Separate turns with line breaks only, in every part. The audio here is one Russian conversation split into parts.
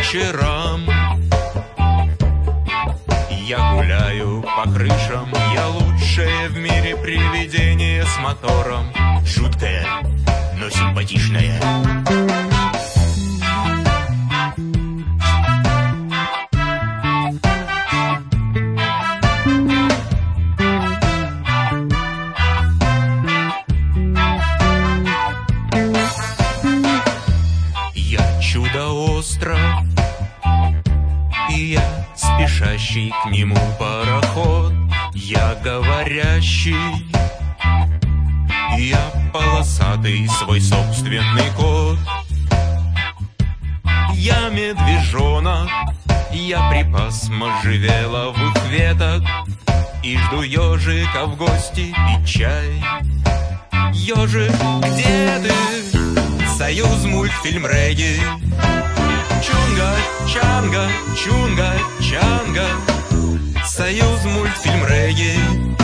вечерам. Я гуляю по крышам, я лучшее в мире привидение с мотором.
Жуткое, но симпатичное.
Я чудо-остров, и я спешащий к нему пароход. Я говорящий, и я полосатый свой собственный кот. Я медвежонок, я припас можжевеловых веток и жду ежика в гости пить чай. Ежик, где ты? Союз мультфильм регги. Чунга, чанга, чунга, чанга. Союз мультфильм регги.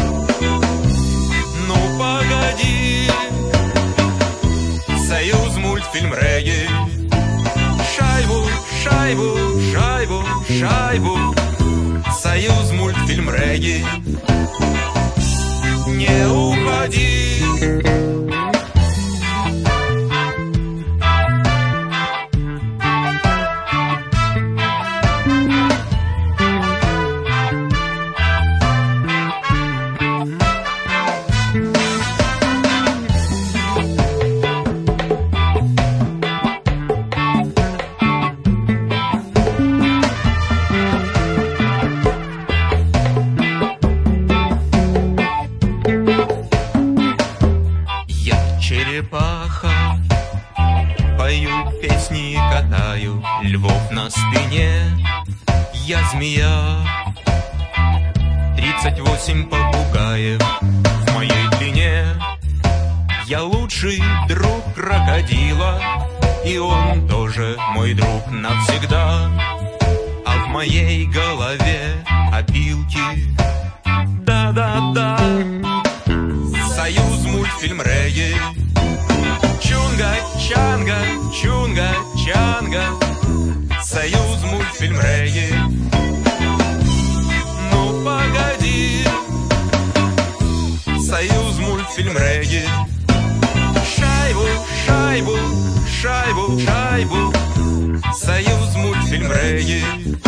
Ну погоди. Союз мультфильм регги. Шайбу, шайбу, шайбу, шайбу. Союз мультфильм регги. Не уходи. Черепаха, пою песни, катаю львов на спине. Я змея, 38 попугаев в моей длине. Я лучший друг крокодила, и он тоже мой друг навсегда. А в моей голове опилки. Да-да-да. Союз мультфильм регги. Чунга, чанга, чунга, чанга. Союз мультфильм регги. Ну погоди. Союз мультфильм регги. Шайбу, шайбу, шайбу, шайбу. Союз мультфильм регги.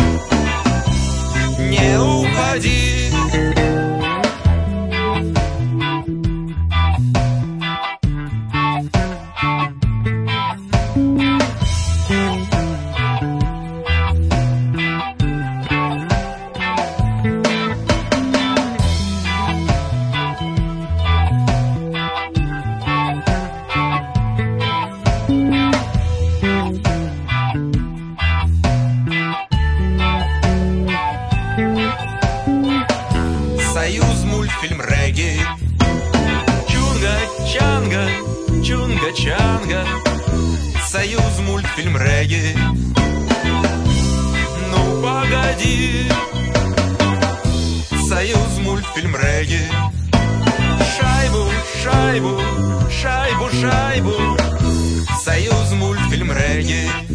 Не уходи. Союз мультфильм регги. Чунга, чанга, чунга, чанга. Союз мультфильм регги. Ну погоди. Союз мультфильм регги. Шайбу, шайбу, шайбу, шайбу. Союз мультфильм регги.